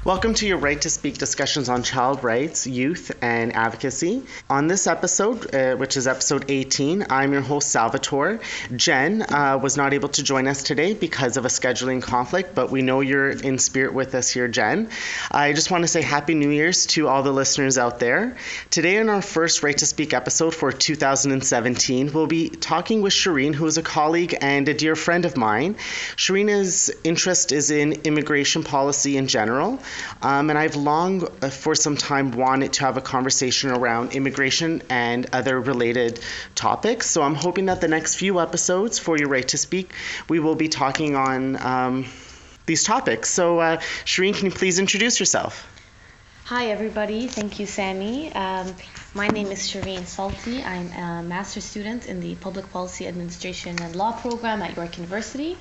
Welcome to your Right to Speak discussions on child rights, youth, and advocacy. On this episode, which is episode 18, I'm your host, Salvatore. Jen was not able to join us today because of a scheduling conflict, but we know you're in spirit with us here, Jen. I just want to say Happy New Year's to all the listeners out there. Today in our first Right to Speak episode for 2017, we'll be talking with Shireen, who is a colleague and a dear friend of mine. Shireen's interest is in immigration policy in general. And I've long, for some time, wanted to have a conversation around immigration and other related topics. So I'm hoping that the next few episodes for Your Right to Speak, we will be talking on these topics. So Shireen, can you please introduce yourself? Hi, everybody. Thank you, Sammy. My name is Shireen Salti. I'm a master's student in the Public Policy Administration and Law program at York University.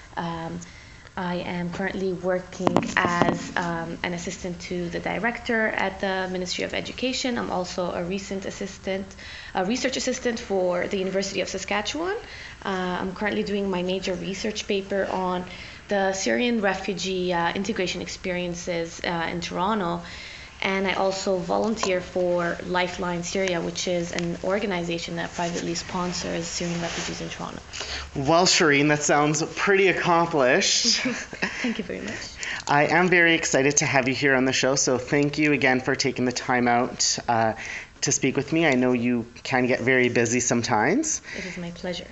I am currently working as an assistant to the director at the Ministry of Education. I'm also a research assistant for the University of Saskatchewan. I'm currently doing my major research paper on the Syrian refugee integration experiences in Toronto. And I also volunteer for Lifeline Syria, which is an organization that privately sponsors Syrian refugees in Toronto. Well, Shireen, that sounds pretty accomplished. Thank you very much. I am very excited to have you here on the show, so thank you again for taking the time out to speak with me. I know you can get very busy sometimes. It is my pleasure.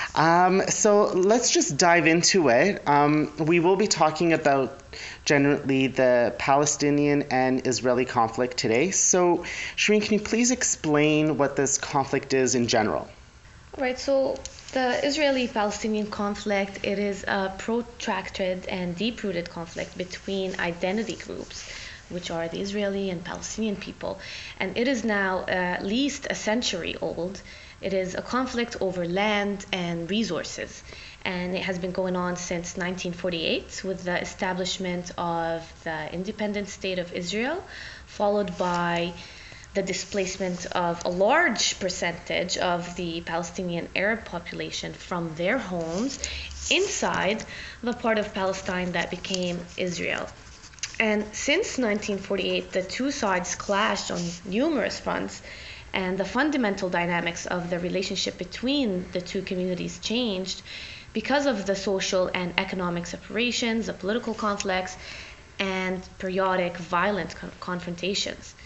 So let's just dive into it. We will be talking about generally the Palestinian and Israeli conflict today. So, Shireen, can you please explain what this conflict is in general? All right, so the Israeli-Palestinian conflict, it is a protracted and deep-rooted conflict between identity groups, which are the Israeli and Palestinian people. And it is now at least a century old. It is a conflict over land and resources, and it has been going on since 1948 with the establishment of the independent state of Israel, followed by the displacement of a large percentage of the Palestinian Arab population from their homes inside the part of Palestine that became Israel. And since 1948, the two sides clashed on numerous fronts, and the fundamental dynamics of the relationship between the two communities changed because of the social and economic separations, the political conflicts, and periodic violent confrontations.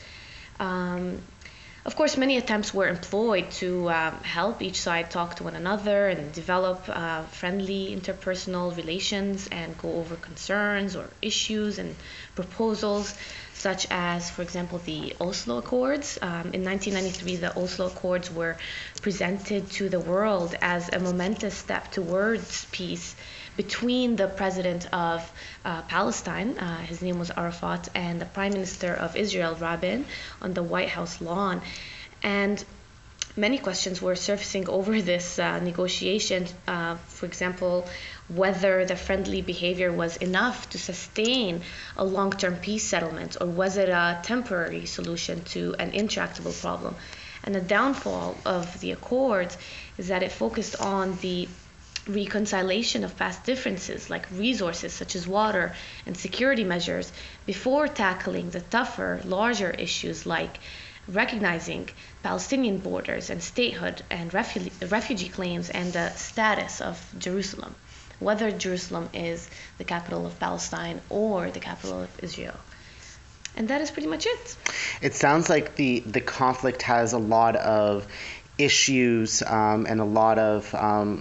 Of course, many attempts were employed to help each side talk to one another and develop friendly interpersonal relations and go over concerns or issues and proposals, such as, for example, the Oslo Accords. In 1993, the Oslo Accords were presented to the world as a momentous step towards peace between the president of Palestine, his name was Arafat, and the prime minister of Israel, Rabin, on the White House lawn. And many questions were surfacing over this negotiation. For example, whether the friendly behavior was enough to sustain a long-term peace settlement, or was it a temporary solution to an intractable problem. And the downfall of the Accords is that it focused on the reconciliation of past differences like resources such as water and security measures before tackling the tougher, larger issues like recognizing Palestinian borders and statehood and refugee claims and the status of Jerusalem, whether Jerusalem is the capital of Palestine or the capital of Israel. And that is pretty much it. It sounds like the conflict has a lot of issues and a lot of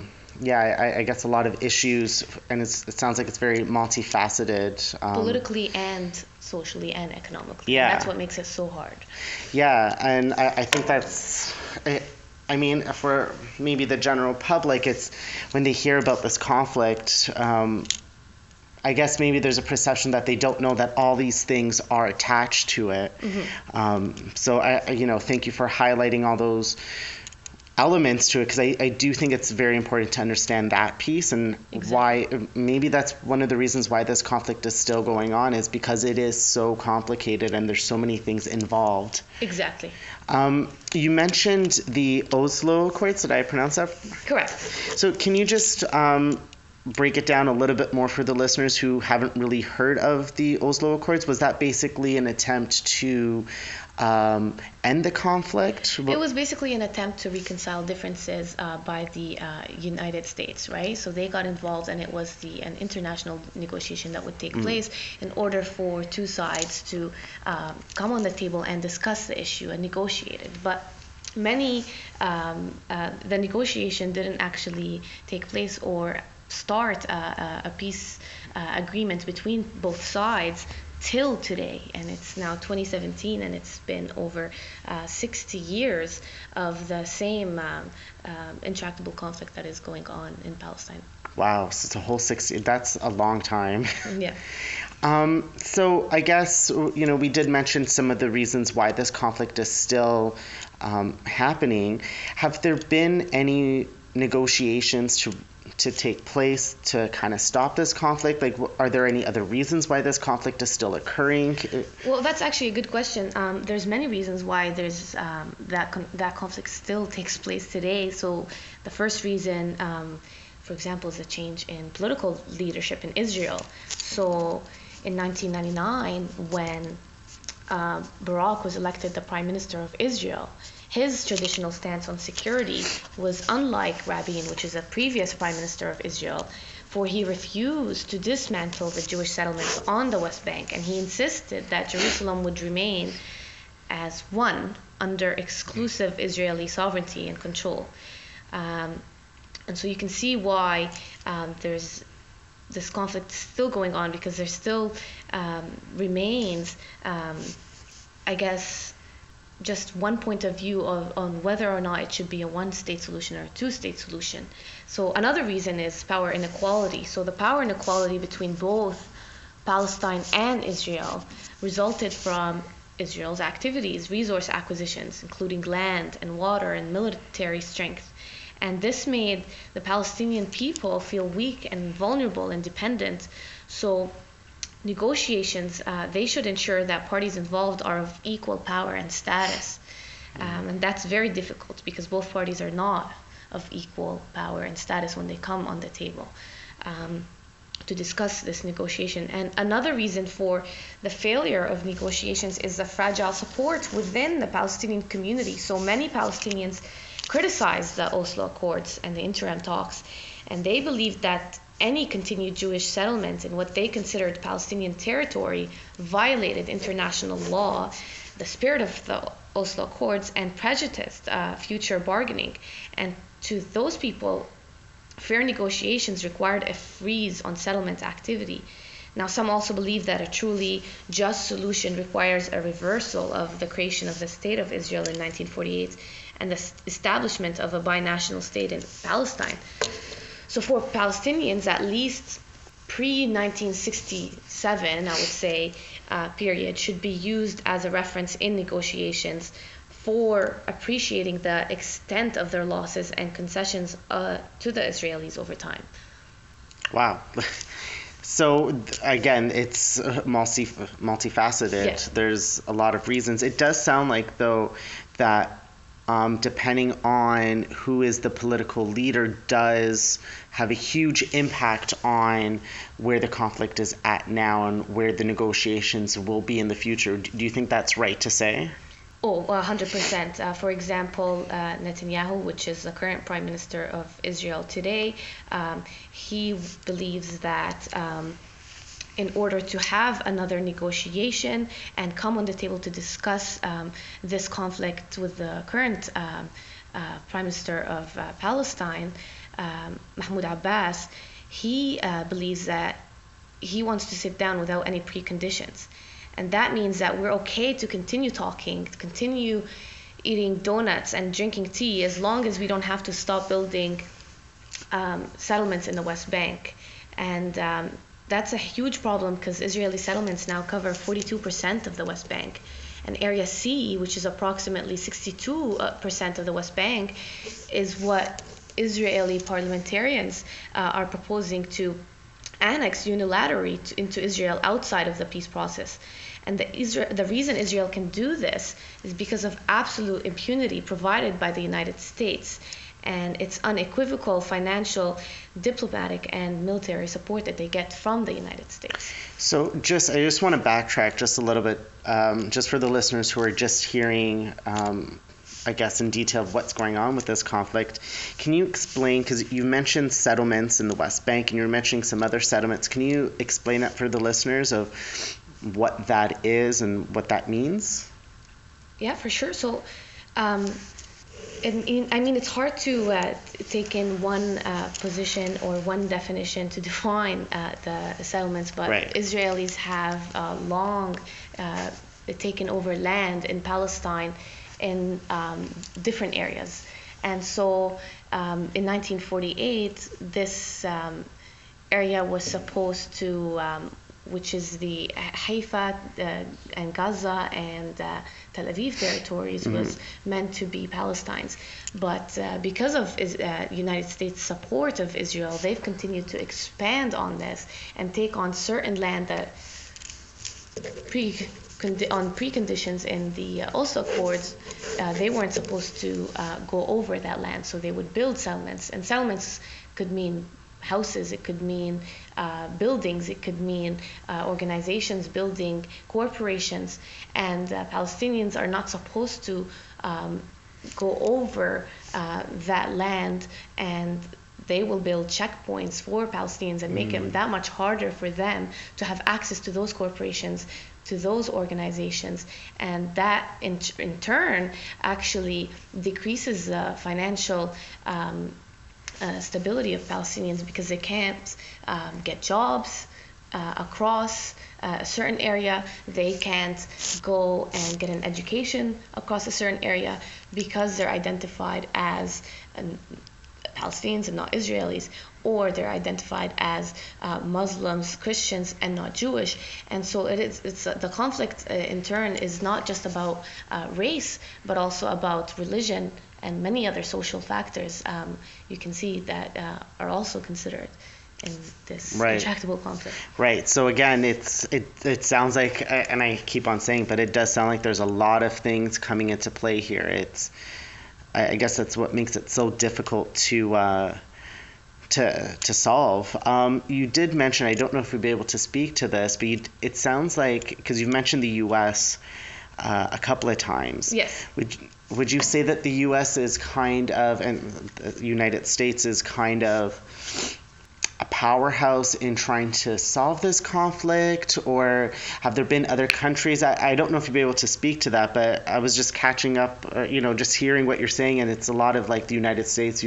I guess a lot of issues, and it sounds like it's very multifaceted. Politically and socially and economically. Yeah. And that's what makes it so hard. Yeah, and I think that's, I mean, for maybe the general public, it's when they hear about this conflict, I guess maybe there's a perception that they don't know that all these things are attached to it. Mm-hmm. So thank you for highlighting all those elements to it, because I do think it's very important to understand that piece and why maybe that's one of the reasons why this conflict is still going on, is because it is so complicated and there's so many things involved. Exactly. You mentioned the Oslo Accords. Did I pronounce that? Correct. So can you just break it down a little bit more for the listeners who haven't really heard of the Oslo Accords? Was that basically an attempt to end the conflict? It was basically an attempt to reconcile differences by the United States, right? So they got involved, and it was an international negotiation that would take place in order for two sides to come on the table and discuss the issue and negotiate it. But the negotiation didn't actually take place or start a peace agreement between both sides till today, and it's now 2017, and it's been over 60 years of the same intractable conflict that is going on in Palestine. Wow, so it's a whole 60, that's a long time. Yeah. So I guess, we did mention some of the reasons why this conflict is still happening. Have there been any negotiations to take place to kind of stop this conflict? Like, are there any other reasons why this conflict is still occurring? Well, that's actually a good question. There's many reasons why there's that conflict still takes place today. So the first reason, for example, is a change in political leadership in Israel. So in 1999, when Barak was elected the Prime Minister of Israel, his traditional stance on security was unlike Rabin, which is a previous Prime Minister of Israel, for he refused to dismantle the Jewish settlements on the West Bank, and he insisted that Jerusalem would remain as one under exclusive Israeli sovereignty and control. And so you can see why there's this conflict still going on, because there still remains, I guess, just one point of view on whether or not it should be a one-state solution or a two-state solution. So another reason is power inequality. So the power inequality between both Palestine and Israel resulted from Israel's activities, resource acquisitions, including land and water and military strength. And this made the Palestinian people feel weak and vulnerable and dependent. So negotiations, they should ensure that parties involved are of equal power and status. And that's very difficult because both parties are not of equal power and status when they come on the table to discuss this negotiation. And another reason for the failure of negotiations is the fragile support within the Palestinian community. So many Palestinians criticized the Oslo Accords and the interim talks, and they believed that any continued Jewish settlement in what they considered Palestinian territory violated international law, the spirit of the Oslo Accords, and prejudiced future bargaining. And to those people, fair negotiations required a freeze on settlement activity. Now, some also believe that a truly just solution requires a reversal of the creation of the State of Israel in 1948 and the establishment of a binational state in Palestine. So for Palestinians, at least pre-1967, I would say, period, should be used as a reference in negotiations for appreciating the extent of their losses and concessions to the Israelis over time. Wow. So again, it's multifaceted. Yeah. There's a lot of reasons. It does sound like, though, that depending on who is the political leader does have a huge impact on where the conflict is at now and where the negotiations will be in the future. Do you think that's right to say? Oh, 100%. For example, Netanyahu, which is the current Prime Minister of Israel today, he believes that in order to have another negotiation and come on the table to discuss this conflict with the current Prime Minister of Palestine, Mahmoud Abbas, he believes that he wants to sit down without any preconditions. And that means that we're okay to continue talking, to continue eating donuts and drinking tea as long as we don't have to stop building settlements in the West Bank. And that's a huge problem because Israeli settlements now cover 42% of the West Bank. And Area C, which is approximately 62% of the West Bank, is what Israeli parliamentarians are proposing to annex unilaterally into Israel outside of the peace process. And the reason Israel can do this is because of absolute impunity provided by the United States. and it's unequivocal financial, diplomatic, and military support that they get from the United States. So I just want to backtrack just a little bit, just for the listeners who are just hearing, I guess, in detail of what's going on with this conflict. Can you explain, because you mentioned settlements in the West Bank and you're mentioning some other settlements, can you explain that for the listeners of what that is and what that means? Yeah, for sure. So, it's hard to take in one position or one definition to define the settlements, but Right. Israelis have long taken over land in Palestine in different areas. And so in 1948, this area was supposed to, which is the Haifa and Gaza and Tel Aviv territories, was meant to be Palestine's. But because of United States support of Israel, they've continued to expand on this and take on certain land that on preconditions in the Oslo Accords, they weren't supposed to go over that land. So they would build settlements, and settlements could mean houses, it could mean buildings, it could mean organizations building corporations, and Palestinians are not supposed to go over that land, and they will build checkpoints for Palestinians and make it that much harder for them to have access to those corporations, to those organizations, and that in turn actually decreases the financial stability of Palestinians, because they can't get jobs across a certain area. They can't go and get an education across a certain area because they're identified as Palestinians and not Israelis, or they're identified as Muslims, Christians, and not Jewish. And so it's the conflict in turn is not just about race, but also about religion and many other social factors you can see that are also considered in this intractable conflict. Right. So again, it sounds like, and I keep on saying, but it does sound like there's a lot of things coming into play here. I guess that's what makes it so difficult to solve. You did mention, I don't know if we'd be able to speak to this, but it sounds like, because you've mentioned the U.S. A couple of times. Yes. Would you say that the U.S. is kind of, and the United States is kind of a powerhouse in trying to solve this conflict, or have there been other countries? I don't know if you'd be able to speak to that, but I was just catching up, just hearing what you're saying, and it's a lot of like the United States.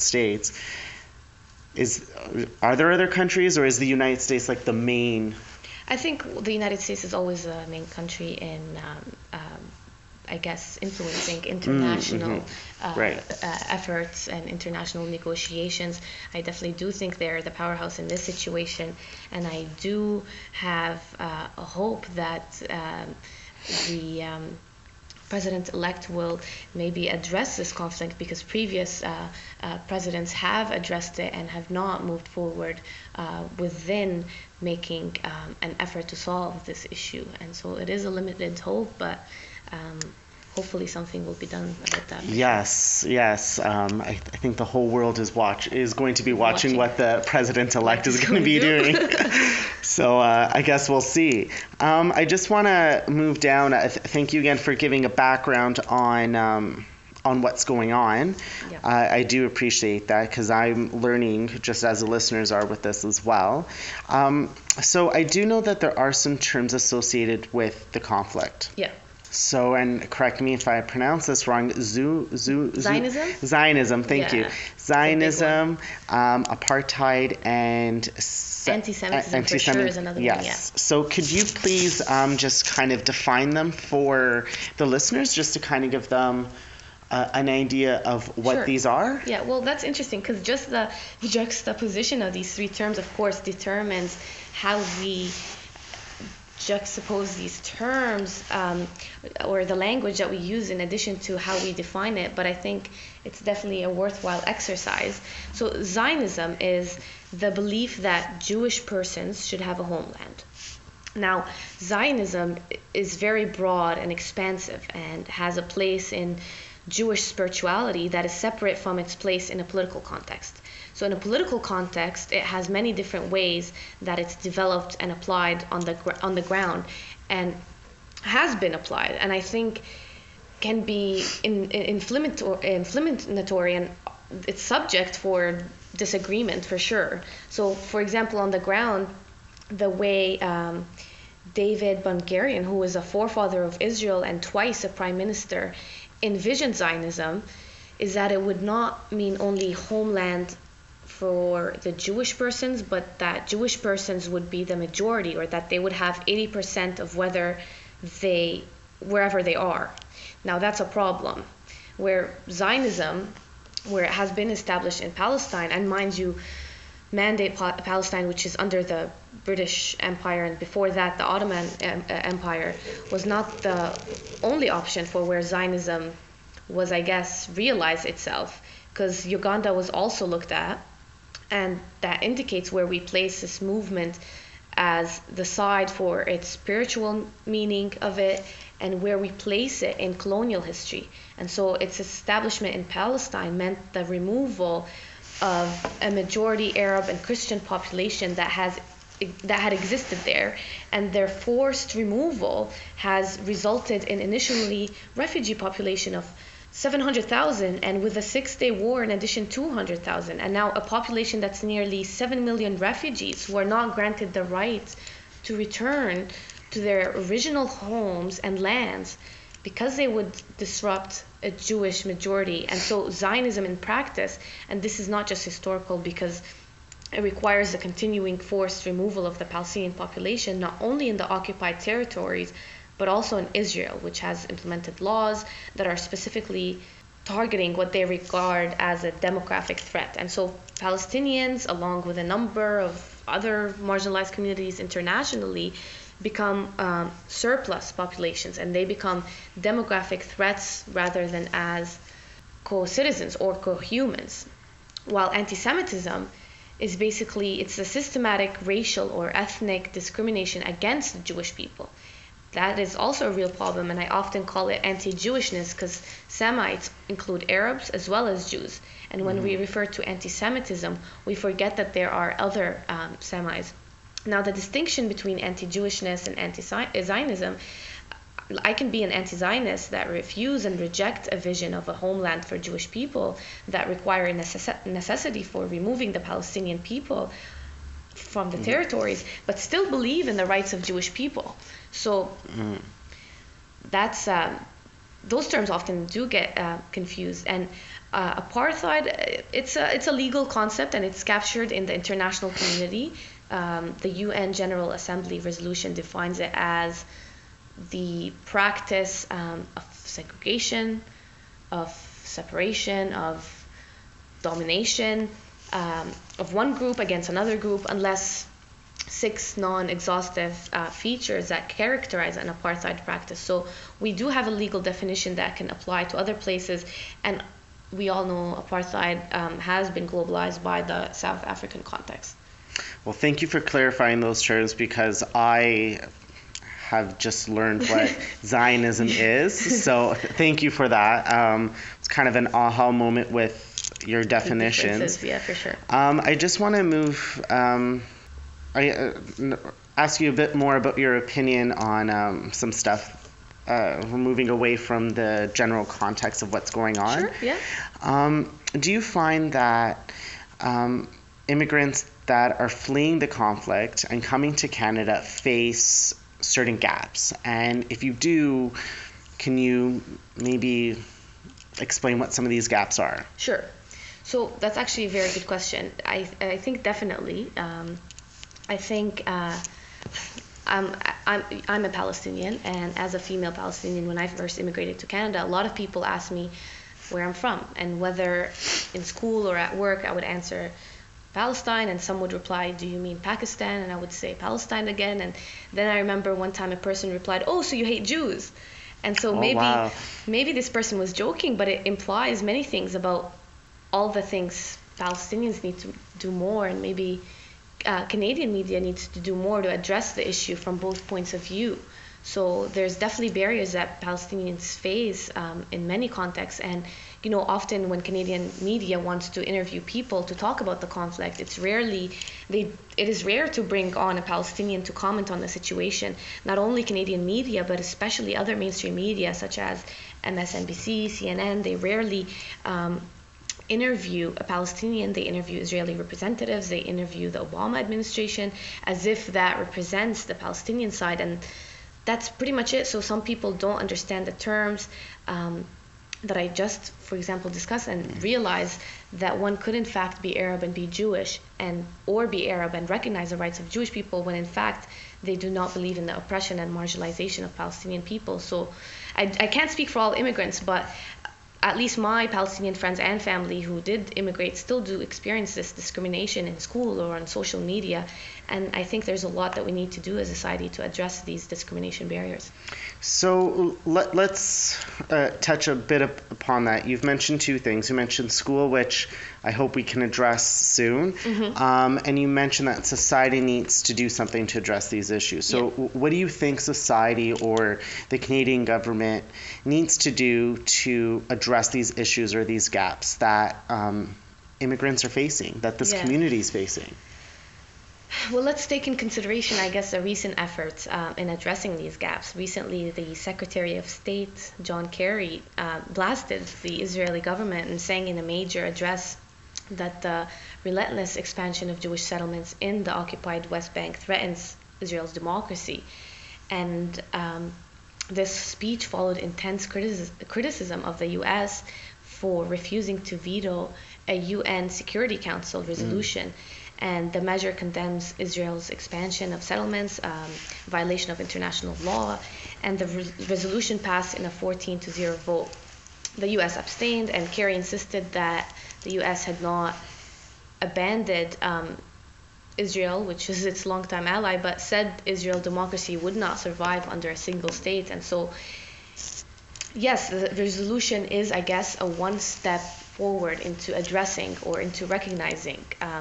Are there other countries, or is the United States like the main? I think the United States is always the main country in, I guess, influencing international efforts and international negotiations. I definitely do think they're the powerhouse in this situation, and I do have a hope that the President-elect will maybe address this conflict, because previous presidents have addressed it and have not moved forward within making an effort to solve this issue. And so it is a limited hope, but hopefully something will be done about that. Yes. I think the whole world is going to be watching what the president-elect is going to be doing. So I guess we'll see. I just want to move down. Thank you again for giving a background on what's going on. Yeah. I do appreciate that, because I'm learning just as the listeners are with this as well. So I do know that there are some terms associated with the conflict. Yeah. So, and correct me if I pronounce this wrong, Zionism? Zionism, thank you. Zionism, apartheid, and Anti-Semitism for sure is another one, yeah. So could you please just kind of define them for the listeners, just to kind of give them an idea of what these are? Yeah, well, that's interesting, because just the juxtaposition of these three terms, of course, determines how we juxtapose these terms, or the language that we use in addition to how we define it. But I think it's definitely a worthwhile exercise. So Zionism is the belief that Jewish persons should have a homeland. Now, Zionism is very broad and expansive and has a place in Jewish spirituality that is separate from its place in a political context. So in a political context, it has many different ways that it's developed and applied on the ground, and has been applied, and I think can be inflammatory, and it's subject for disagreement for sure. So, for example, on the ground, the way David Ben-Gurion, who was a forefather of Israel and twice a prime minister, envisioned Zionism, is that it would not mean only homeland for the Jewish persons, but that Jewish persons would be the majority, or that they would have 80% of wherever they are. Now that's a problem, where Zionism, where it has been established in Palestine, and mind you, Mandate Palestine, which is under the British Empire, and before that the Ottoman Empire, was not the only option for where Zionism was, I guess, realized itself, because Uganda was also looked at, and that indicates where we place this movement as the side for its spiritual meaning of it, and where we place it in colonial history. And so its establishment in Palestine meant the removal of a majority Arab and Christian population that had existed there, and their forced removal has resulted in initially refugee population of 700,000, and with the Six-Day War in addition 200,000, and now a population that's nearly 7 million refugees who are not granted the right to return to their original homes and lands because they would disrupt a Jewish majority. And so Zionism in practice, and this is not just historical because it requires the continuing forced removal of the Palestinian population, not only in the occupied territories, but also in Israel, which has implemented laws that are specifically targeting what they regard as a demographic threat. And so Palestinians, along with a number of other marginalized communities internationally, become surplus populations, and they become demographic threats rather than as co-citizens or co-humans. While anti-Semitism is basically, it's a systematic racial or ethnic discrimination against the Jewish people. That is also a real problem, and I often call it anti-Jewishness, because Semites include Arabs as well as Jews. And when we refer to anti-Semitism, we forget that there are other Semites. Now, the distinction between anti-Jewishness and anti-Zionism, I can be an anti-Zionist that refuse and reject a vision of a homeland for Jewish people that require a necessity for removing the Palestinian people from the territories, but still believe in the rights of Jewish people. So that's those terms often do get confused. And apartheid, it's a legal concept, and it's captured in the international community. The UN General Assembly resolution defines it as the practice of segregation, of separation, of domination of one group against another group, unless 6 non-exhaustive features that characterize an apartheid practice. So we do have a legal definition that can apply to other places, and we all know apartheid has been globalized by the South African context. Well, thank you for clarifying those terms, because I have just learned what Zionism is. So thank you for that. It's kind of an aha moment with your definitions. Yeah, for sure. I just want to move, ask you a bit more about your opinion on some stuff. We're moving away from the general context of what's going on. Sure, yeah. Do you find that immigrants that are fleeing the conflict and coming to Canada face certain gaps? And if you do, can you maybe explain what some of these gaps are? Sure. So that's actually a very good question. I think definitely. I think I'm a Palestinian, and as a female Palestinian, when I first immigrated to Canada, a lot of people asked me where I'm from, and whether in school or at work I would answer Palestine, and some would reply, do you mean Pakistan? And I would say Palestine again. And then I remember one time a person replied, oh, so you hate Jews. And so maybe this person was joking, but it implies many things about all the things Palestinians need to do more, and maybe Canadian media needs to do more to address the issue from both points of view. So there's definitely barriers that Palestinians face in many contexts. And often when Canadian media wants to interview people to talk about the conflict, it is rare to bring on a Palestinian to comment on the situation. Not only Canadian media, but especially other mainstream media such as MSNBC, CNN, they rarely interview a Palestinian. They interview Israeli representatives, they interview the Obama administration as if that represents the Palestinian side, and that's pretty much it. So some people don't understand the terms that I just, for example, discussed, and realize that one could in fact be Arab and be Jewish, or be Arab and recognize the rights of Jewish people, when in fact they do not believe in the oppression and marginalization of Palestinian people. So I can't speak for all immigrants, but at least my Palestinian friends and family who did immigrate still do experience this discrimination in school or on social media. And I think there's a lot that we need to do as a society to address these discrimination barriers. So let's touch a bit upon that. You've mentioned two things. You mentioned school, which I hope we can address soon. And you mentioned that society needs to do something to address these issues. So what do you think society or the Canadian government needs to do to address these issues or these gaps that immigrants are facing, that this community is facing? Well, let's take in consideration, I guess, the recent efforts in addressing these gaps. Recently, the Secretary of State, John Kerry, blasted the Israeli government and saying in a major address that the relentless expansion of Jewish settlements in the occupied West Bank threatens Israel's democracy. And this speech followed intense criticism of the U.S. for refusing to veto a UN Security Council resolution. And the measure condemns Israel's expansion of settlements, violation of international law, and the resolution passed in a 14-0 vote. The U.S. abstained, and Kerry insisted that the U.S. had not abandoned Israel, which is its longtime ally, but said Israel democracy would not survive under a single state. And so, yes, the resolution is, I guess, a one step forward into addressing or into recognizing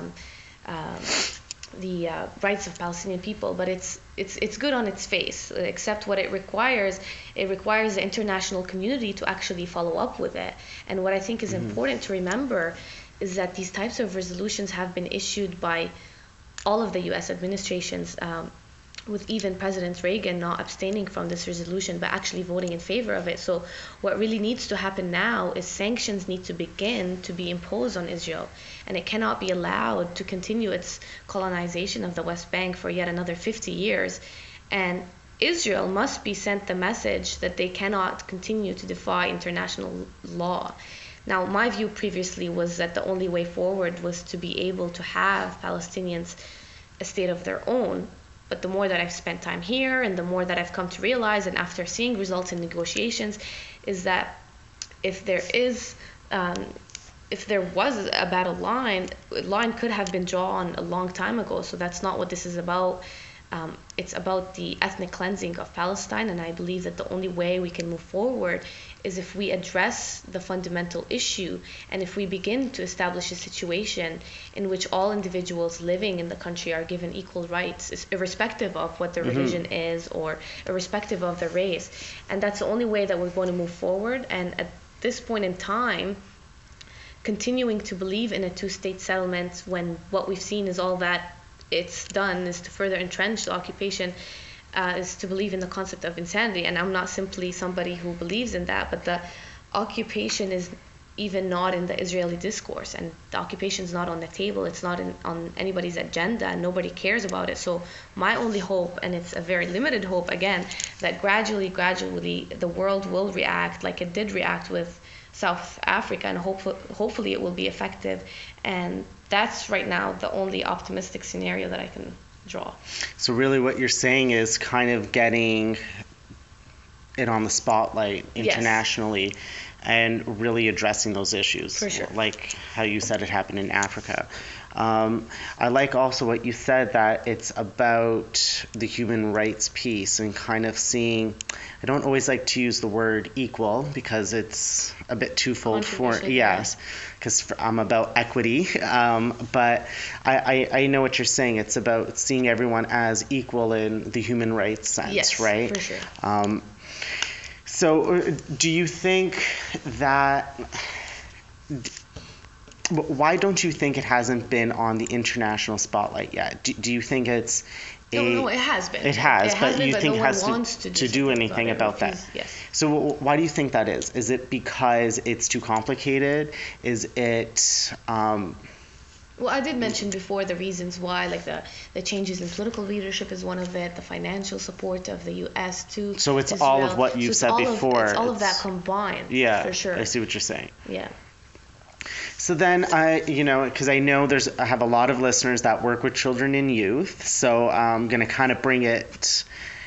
the rights of Palestinian people, but it's good on its face. Except what it requires the international community to actually follow up with it. And what I think is important to remember is that these types of resolutions have been issued by all of the U.S. administrations, with even President Reagan not abstaining from this resolution, but actually voting in favor of it. So what really needs to happen now is sanctions need to begin to be imposed on Israel, and it cannot be allowed to continue its colonization of the West Bank for yet another 50 years. And Israel must be sent the message that they cannot continue to defy international law. Now, my view previously was that the only way forward was to be able to have Palestinians a state of their own. But the more that I've spent time here and the more that I've come to realize, and after seeing results in negotiations, is that if there was a battle line could have been drawn a long time ago. So that's not what this is about. It's about the ethnic cleansing of Palestine, and I believe that the only way we can move forward is if we address the fundamental issue, and if we begin to establish a situation in which all individuals living in the country are given equal rights, irrespective of what their religion is or irrespective of their race. And that's the only way that we're going to move forward. And at this point in time, continuing to believe in a two-state settlement when what we've seen is all that it's done is to further entrench the occupation, is to believe in the concept of insanity. And I'm not simply somebody who believes in that, but the occupation is even not in the Israeli discourse, and the occupation is not on the table. It's not on anybody's agenda, and nobody cares about it. So my only hope, and it's a very limited hope again, that gradually the world will react like it did react with South Africa, and hopefully it will be effective. And that's right now the only optimistic scenario that I can draw. So really what you're saying is kind of getting it on the spotlight internationally and really addressing those issues. For sure. Like how you said it happened in Africa. I like also what you said, that it's about the human rights piece and kind of seeing, I don't always like to use the word equal because it's a bit twofold for, yes, because I'm about equity, but I know what you're saying. It's about seeing everyone as equal in the human rights sense, right? For sure. So do you think that, why don't you think it hasn't been on the international spotlight yet? Do you think it's No, it has been. It has, but you think no it has wants to do anything about that? Yes. So why do you think that is? Is it because it's too complicated? Is it... Well, I did mention before the reasons why, like the changes in political leadership is one of it, the financial support of the U.S. to So it's Israel. all of what you said before. It's all of that combined. Yeah, for sure. I see what you're saying. Yeah. So then, because I know I have a lot of listeners that work with children and youth, so I'm going to kind of bring it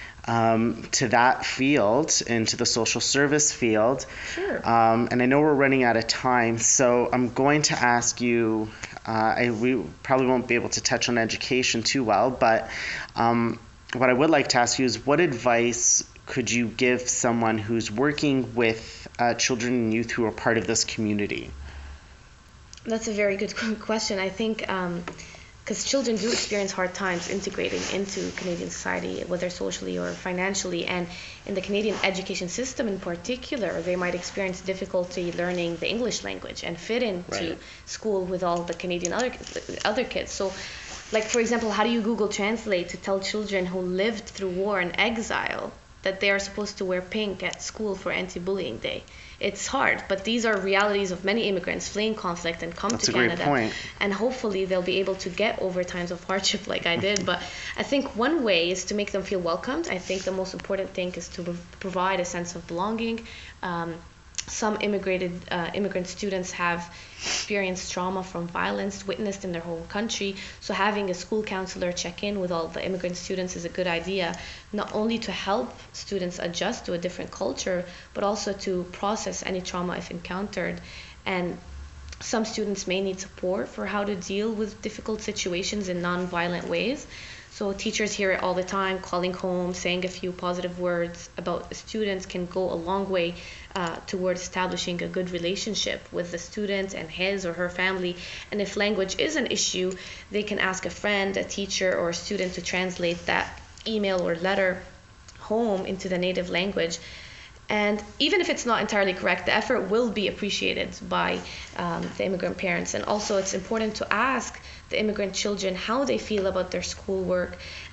to that field, into the social service field. Sure. And I know we're running out of time, so I'm going to ask you, we probably won't be able to touch on education too well, but what I would like to ask you is, what advice could you give someone who's working with children and youth who are part of this community? That's a very good question. I think because children do experience hard times integrating into Canadian society, whether socially or financially, and in the Canadian education system in particular, they might experience difficulty learning the English language and fit into school with all the Canadian other kids. So, like, for example, how do you Google Translate to tell children who lived through war and exile that they are supposed to wear pink at school for Anti-Bullying Day? It's hard, but these are realities of many immigrants fleeing conflict and come to Canada. That's a great point. And hopefully they'll be able to get over times of hardship like I did. But I think one way is to make them feel welcomed. I think the most important thing is to provide a sense of belonging. Some immigrant students have experienced trauma from violence witnessed in their home country. So having a school counselor check in with all the immigrant students is a good idea, not only to help students adjust to a different culture, but also to process any trauma if encountered. And some students may need support for how to deal with difficult situations in non-violent ways. So teachers hear it all the time. Calling home, saying a few positive words about the students can go a long way toward establishing a good relationship with the student and his or her family. And if language is an issue, they can ask a friend, a teacher, or a student to translate that email or letter home into the native language. And even if it's not entirely correct, the effort will be appreciated by the immigrant parents. And also it's important to ask the immigrant children how they feel about their schoolwork,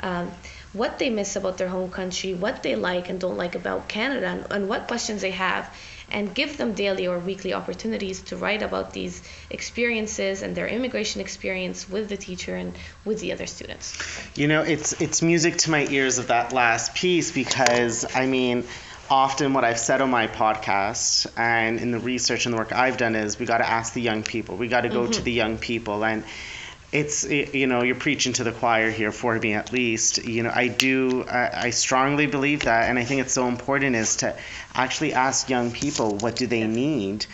what they miss about their home country, what they like and don't like about Canada, and what questions they have, and give them daily or weekly opportunities to write about these experiences and their immigration experience with the teacher and with the other students. You know, it's music to my ears of that last piece, because I mean, often what I've said on my podcast and in the research and the work I've done is we got to ask the young people. We got to go to the young people. And it's, you're preaching to the choir here, for me at least. I strongly believe that, and I think it's so important is to actually ask young people, what do they need?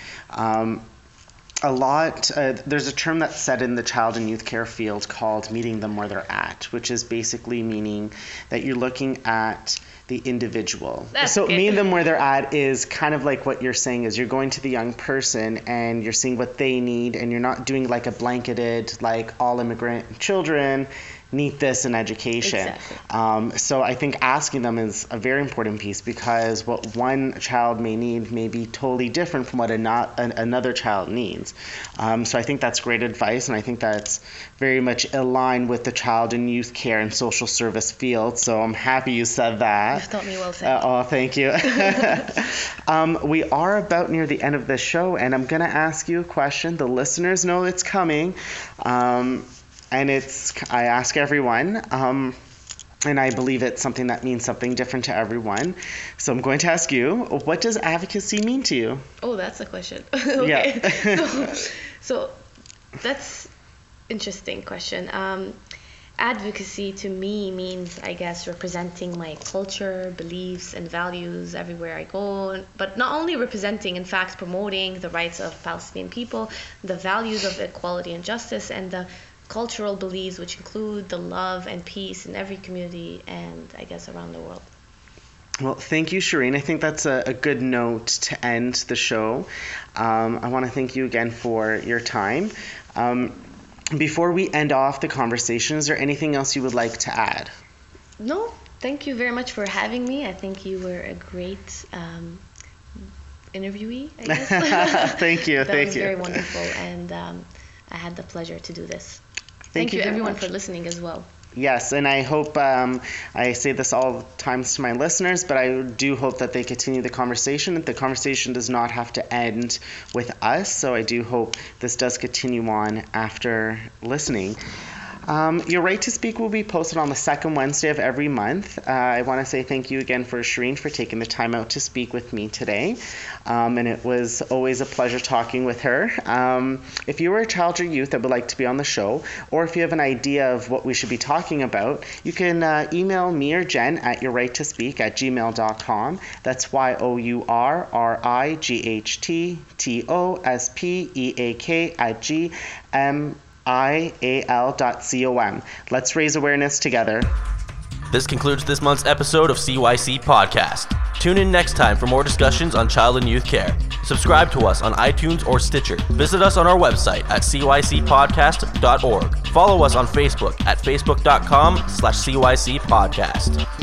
There's a term that's said in the child and youth care field called meeting them where they're at, which is basically meaning that you're looking at the individual. So meeting them where they're at is kind of like what you're saying is you're going to the young person and you're seeing what they need, and you're not doing like a blanketed, like all immigrant children need this in education. Exactly. So I think asking them is a very important piece, because what one child may need may be totally different from what another child needs. So I think that's great advice, and I think that's very much aligned with the child and youth care and social service field. So I'm happy you said that. You've taught me well, Sam. Thank you. We are about near the end of the show, and I'm going to ask you a question. The listeners know it's coming. And I ask everyone, and I believe it's something that means something different to everyone. So I'm going to ask you, what does advocacy mean to you? Oh, that's a question. Okay. Yeah. So that's interesting question. advocacy to me means, I guess, representing my culture, beliefs, and values everywhere I go. But not only representing, in fact, promoting the rights of Palestinian people, the values of equality and justice, and the cultural beliefs, which include the love and peace in every community and, I guess, around the world. Well, thank you, Shireen. I think that's a good note to end the show. I want to thank you again for your time. Before we end off the conversation, is there anything else you would like to add? No, thank you very much for having me. I think you were a great interviewee, I guess. Thank you. That was very wonderful, and I had the pleasure to do this. Thank you everyone for listening as well. Yes, and I hope, I say this all times to my listeners, but I do hope that they continue the conversation. The conversation does not have to end with us, so I do hope this does continue on after listening. Your Right to Speak will be posted on the second Wednesday of every month. I want to say thank you again for Shireen for taking the time out to speak with me today. And it was always a pleasure talking with her. If you are a child or youth that would like to be on the show, or if you have an idea of what we should be talking about, you can email me or Jen at yourrighttospeak@gmail.com. That's yourrighttospeak@gmail.com. Let's raise awareness together. This concludes this month's episode of CYC Podcast. Tune in next time for more discussions on child and youth care. Subscribe to us on iTunes or Stitcher. Visit us on our website at cycpodcast.org. Follow us on Facebook at facebook.com/CYC Podcast.